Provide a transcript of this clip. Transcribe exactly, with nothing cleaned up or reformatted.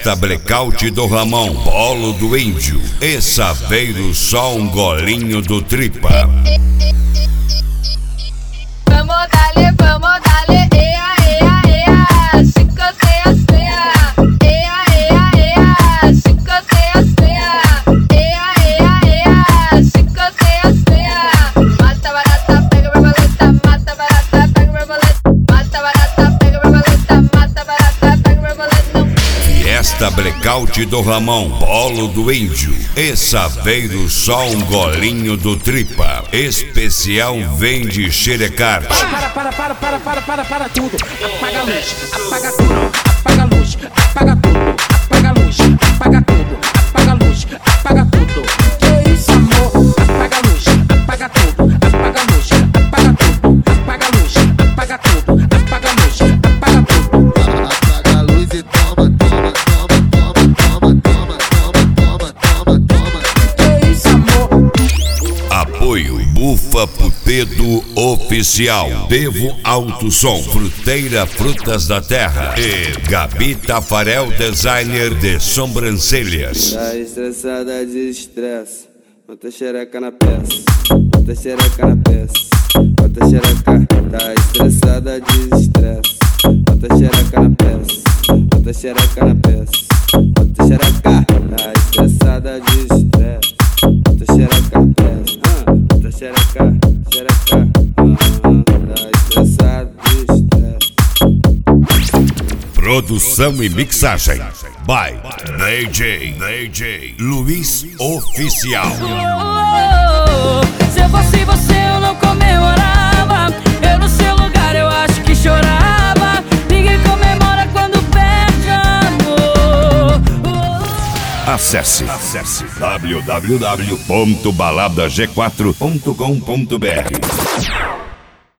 Fiesta Blackout do Ramon, Polo do Índio e Saveiro, só um golinho do Tripa. Vamos dale, vamos dale, ea, ea, ea, chicoteia feia, ea, ea, ea, chicoteia feia, ea, ea, ea, chicoteia feia. Mata barata, pega borboleta, mata barata, pega borboleta, mata barata, pega borboleta, mata barata, pega borboleta. Fiesta Blackout do Ramon, Polo do Índio e Saveiro, só um golinho do Tripa. Especial vende xerecarte. Para, para, para, para, para, para, para tudo. Apaga a luz, apaga tudo, apaga a luz, apaga tudo, apaga a luz, apaga tudo, apaga a luz, apaga tudo. Que isso, amor? Apaga a luz, apaga tudo, apaga a luz, apaga tudo, apaga a luz, apaga tudo, apaga a luz, apaga tudo. Apaga a luz e toma, toma, toma, toma, toma, toma, toma, toma, toma. Que isso, amor? Apoio Bufa Pupedo Oficial, Devo Alto Som, Fruteira Frutas da Terra e Gabi Tafarel, designer de sobrancelhas. Tá estressada de estresse, bota xereca na peça, bota xereca na peça, bota xereca. Tá estressada de estresse, bota xereca na peça, bota xereca na peça, bota xereca. Tá estressada de estresse, bota xereca na peça, ah, bota xereca, xereca, ah, tá estressada de estresse. Produção e mixagem by D J, D J Luiz Oficial. Se eu fosse você eu não comemorava, eu no seu lugar eu acho que chorava. Ninguém comemora quando perde amor. Acesse, acesse w w w ponto balada g quatro ponto com ponto b r.